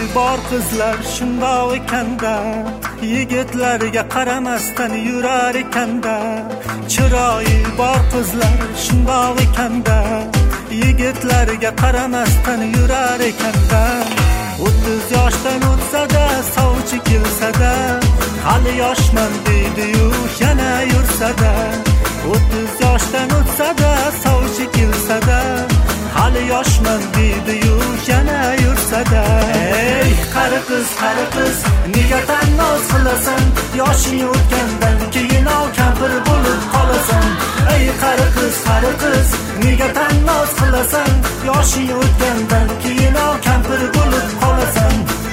bor qizlar shundoq ekanda, yigitlarga qaramasdan yurar ekanda. Chiroyi bor qizlar shundoq ekanda, yigitlarga qaramasdan yurar ekanda. 30 yoshdan o'tsa-da, sovchi kelsa-da, hali yoshman deydi-yu, yana yursa-da. 30 yoshdan o'tsa-da, sovchi kelsa-da, hali yoshman deydi-yu, yana yursa-da. Ey qari qiz, nega tannoz qilasan? Yoshing o'tgandan keyin kampir bo'lib qolasan. Ey qari qiz, nega tannoz qilasan? Yoshing o'tgandan keyin kampir bo'lib qolasan.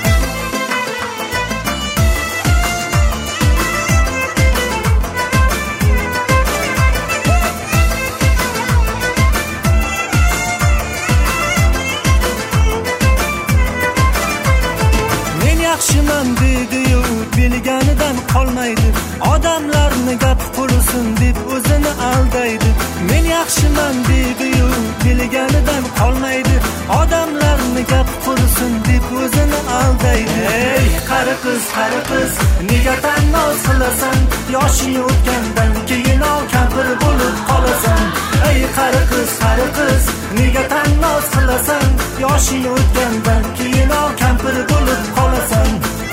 Yaxshiman deydi-yu, bilganidan qolmaydi. Odamlarni gap qursin deb o'zini aldaydi. Men yaxshiman deydi-yu, bilganidan qolmaydi. Odamlarni gap qursin deb o'zini aldaydi. Ey qari qiz, nega tannoz qilasan? Yoshing o'tgandan keyin kampir bo'lib qolasan. Ey qari qiz, nega tannoz qilasan? Yoshing o'tgandan keyin kampir bo'lib qolasan.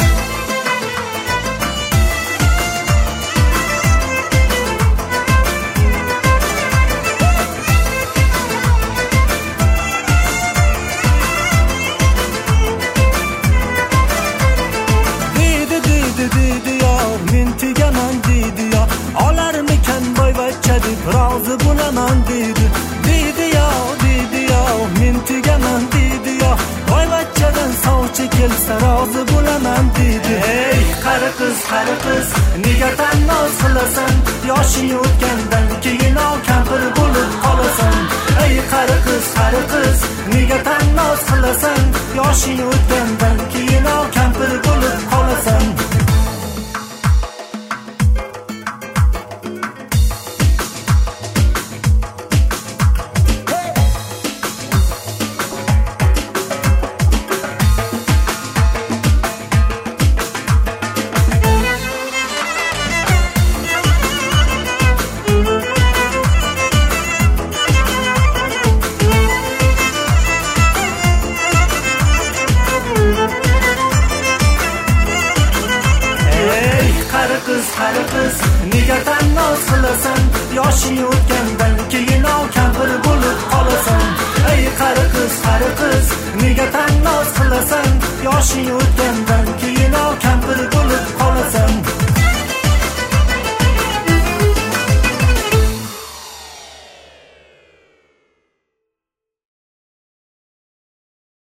Rozi bo'laman deydi yo, men tegaman deydi yo. Boyvachchadan sovchi kelsa rozi bo'laman deydi. Ey qari qiz, nega tannoz qilasan? Yoshing o'tgandan keyin kampir bo'lib qolasan. Ey qari qiz, nega tannoz qilasan? Yoshing o'tgandan keyin kampir bo'lib qolasan. Qari qiz, nega tannoz qilasan? Yoshing o'tgandan keyin kampir bo'lib qolasan. Ey qari qiz, nega tannoz qilasan? Yoshing o'tgan